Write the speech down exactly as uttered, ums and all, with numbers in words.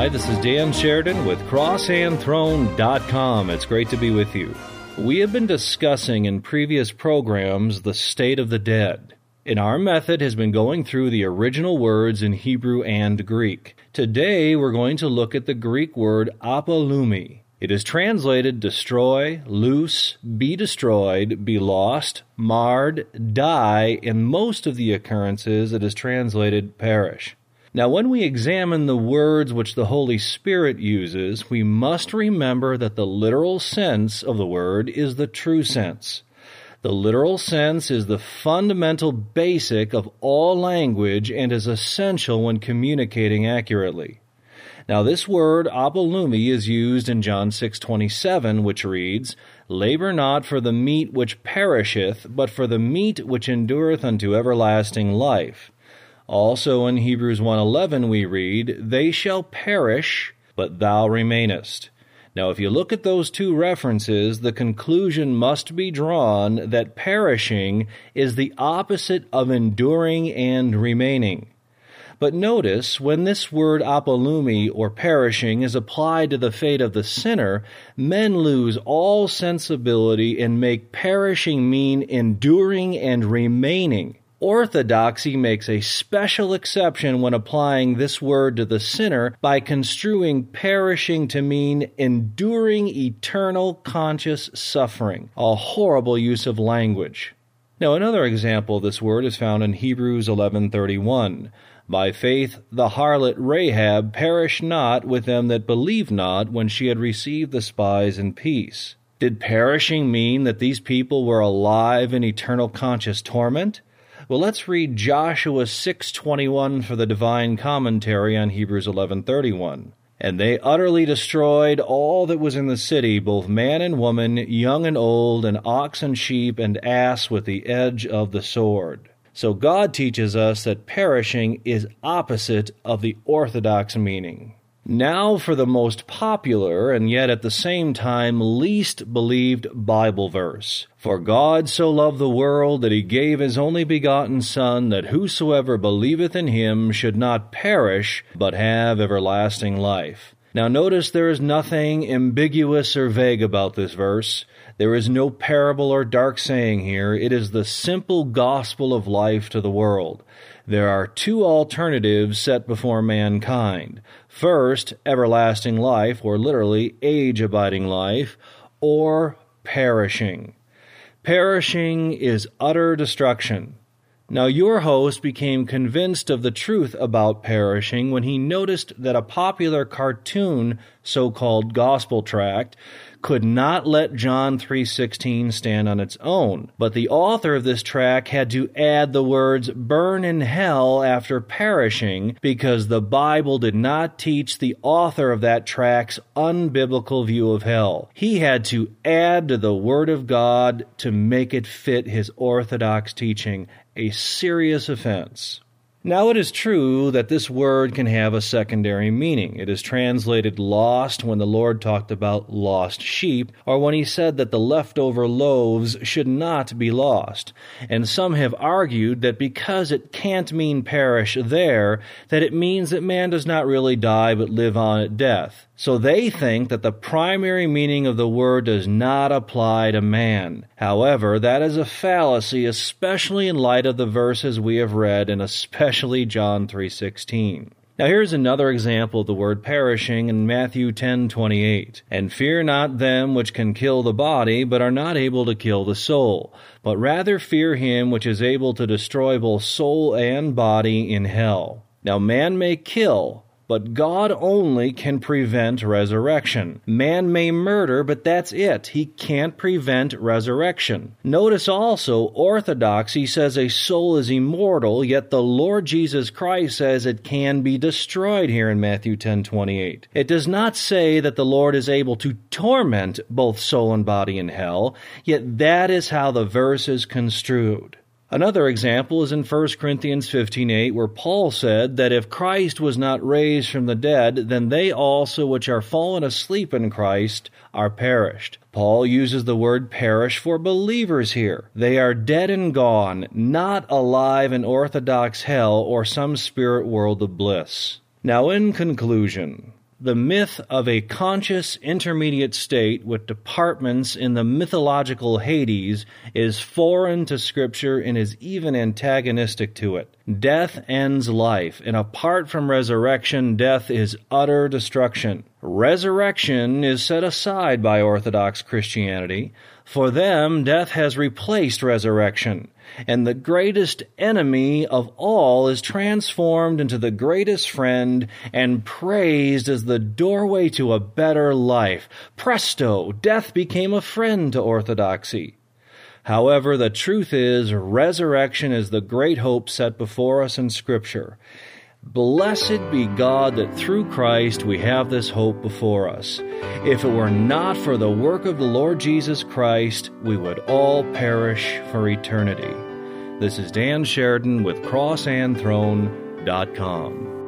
Hi, this is Dan Sheridan with cross hand throne dot com. It's great to be with you. We have been discussing in previous programs the state of the dead, and our method has been going through the original words in Hebrew and Greek. Today, we're going to look at the Greek word apolumi. It is translated destroy, loose, be destroyed, be lost, marred, die. In most of the occurrences, it is translated perish. Now, when we examine the words which the Holy Spirit uses, we must remember that the literal sense of the word is the true sense. The literal sense is the fundamental basic of all language and is essential when communicating accurately. Now, this word, apolumi, is used in John six twenty-seven, which reads, Labor not for the meat which perisheth, but for the meat which endureth unto everlasting life. Also in Hebrews one eleven we read, They shall perish, but thou remainest. Now, if you look at those two references, the conclusion must be drawn that perishing is the opposite of enduring and remaining. But notice, when this word apolumi, or perishing, is applied to the fate of the sinner, men lose all sensibility and make perishing mean enduring and remaining. Orthodoxy makes a special exception when applying this word to the sinner by construing perishing to mean enduring eternal conscious suffering, a horrible use of language. Now, another example of this word is found in Hebrews eleven thirty-one. By faith the harlot Rahab perished not with them that believed not when she had received the spies in peace. Did perishing mean that these people were alive in eternal conscious torment? Well, let's read Joshua six twenty-one for the Divine Commentary on Hebrews eleven thirty-one. And they utterly destroyed all that was in the city, both man and woman, young and old, and ox and sheep and ass with the edge of the sword. So God teaches us that perishing is opposite of the orthodox meaning. Now for the most popular and yet at the same time least believed Bible verse. For God so loved the world that he gave his only begotten Son, that whosoever believeth in him should not perish, but have everlasting life. Now notice there is nothing ambiguous or vague about this verse. There is no parable or dark saying here. It is the simple gospel of life to the world. There are two alternatives set before mankind. First, everlasting life, or literally age-abiding life, or perishing. Perishing is utter destruction. Now, your host became convinced of the truth about perishing when he noticed that a popular cartoon, so-called gospel tract, could not let John three sixteen stand on its own. But the author of this tract had to add the words, burn in hell after perishing, because the Bible did not teach the author of that tract's unbiblical view of hell. He had to add to the Word of God to make it fit his orthodox teaching, a serious offense. Now, it is true that this word can have a secondary meaning. It is translated lost when the Lord talked about lost sheep, or when he said that the leftover loaves should not be lost. And some have argued that because it can't mean perish there, that it means that man does not really die but live on at death. So they think that the primary meaning of the word does not apply to man. However, that is a fallacy, especially in light of the verses we have read, and especially John three sixteen. Now here's another example of the word perishing in Matthew ten twenty-eight. And fear not them which can kill the body, but are not able to kill the soul, but rather fear him which is able to destroy both soul and body in hell. Now man may kill, but God only can prevent resurrection. Man may murder, but that's it. He can't prevent resurrection. Notice also, orthodoxy says a soul is immortal, yet the Lord Jesus Christ says it can be destroyed here in Matthew ten twenty-eight. It does not say that the Lord is able to torment both soul and body in hell, yet that is how the verse is construed. Another example is in First Corinthians fifteen eight, where Paul said that if Christ was not raised from the dead, then they also which are fallen asleep in Christ are perished. Paul uses the word perish for believers here. They are dead and gone, not alive in orthodox hell or some spirit world of bliss. Now, in conclusion, The myth of a conscious intermediate state with departments in the mythological Hades is foreign to Scripture and is even antagonistic to it. Death ends life, and apart from resurrection, death is utter destruction. Resurrection is set aside by Orthodox Christianity. For them, death has replaced resurrection, and the greatest enemy of all is transformed into the greatest friend and praised as the doorway to a better life. Presto! Death became a friend to orthodoxy. However, the truth is, resurrection is the great hope set before us in Scripture. Blessed be God that through Christ we have this hope before us. If it were not for the work of the Lord Jesus Christ, we would all perish for eternity. This is Dan Sheridan with cross and throne dot com.